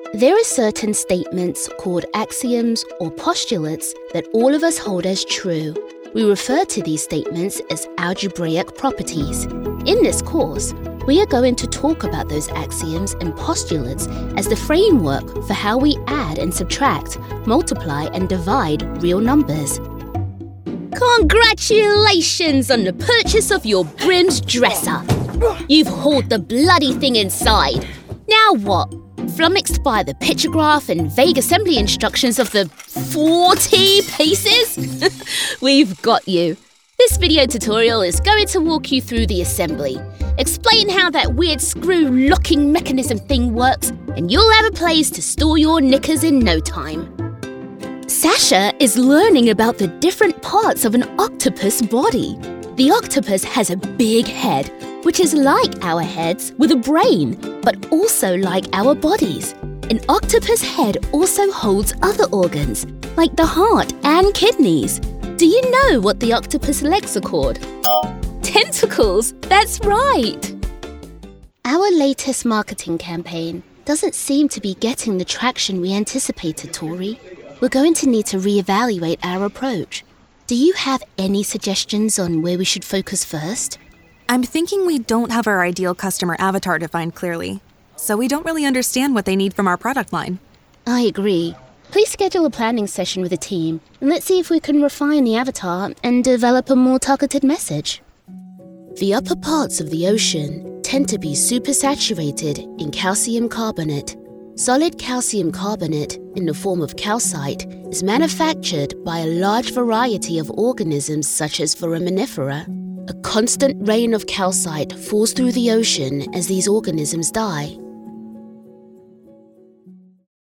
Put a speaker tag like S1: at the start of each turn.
S1: There are certain statements called axioms or postulates that all of us hold as true. We refer to these statements as algebraic properties. In this course, we are going to talk about those axioms and postulates as the framework for how we add and subtract, multiply and divide real numbers. Congratulations on the purchase of your Brims dresser! You've hauled the bloody thing inside. Now what? Flummoxed by the picture graph and vague assembly instructions of the 40 pieces? We've got you. This video tutorial is going to walk you through the assembly, explain how that weird screw-locking mechanism thing works, and you'll have a place to store your knickers in no time. Sasha is learning about the different parts of an octopus body. The octopus has a big head, which is like our heads with a brain, but also like our bodies. An octopus head also holds other organs, like the heart and kidneys. Do you know what the octopus legs are called? Tentacles, that's right! Our latest marketing campaign doesn't seem to be getting the traction we anticipated, Tori. We're going to need to reevaluate our approach. Do you have any suggestions on where we should focus first?
S2: I'm thinking we don't have our ideal customer avatar defined clearly, so we don't really understand what they need from our product line.
S1: I agree. Please schedule a planning session with the team, and let's see if we can refine the avatar and develop a more targeted message. The upper parts of the ocean tend to be supersaturated in calcium carbonate. Solid calcium carbonate, in the form of calcite, is manufactured by a large variety of organisms such as foraminifera. A constant rain of calcite falls through the ocean as these organisms die.